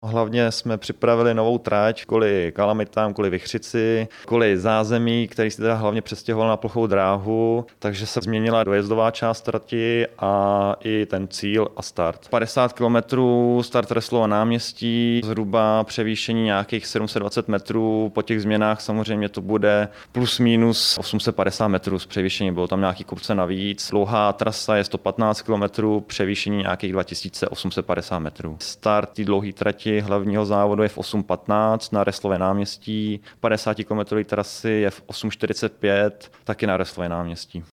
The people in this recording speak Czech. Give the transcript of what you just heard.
Hlavně jsme připravili novou trať kvůli kalamitám, kvůli vichřici, kvůli zázemí, který se teda hlavně přestěhoval na plochou dráhu, takže se změnila dojezdová část trati a i ten cíl a start. 50 km start Reslova náměstí, zhruba převýšení nějakých 720 metrů, po těch změnách samozřejmě to bude plus minus 850 metrů z převýšení, bylo tam nějaký kopce navíc. Dlouhá trasa je 115 km, převýšení nějakých 2850 metrů. Start té dlouhé trati hlavního závodu je v 8.15 na Reslově náměstí, 50 km trasy je v 8.45 taky na Reslově náměstí.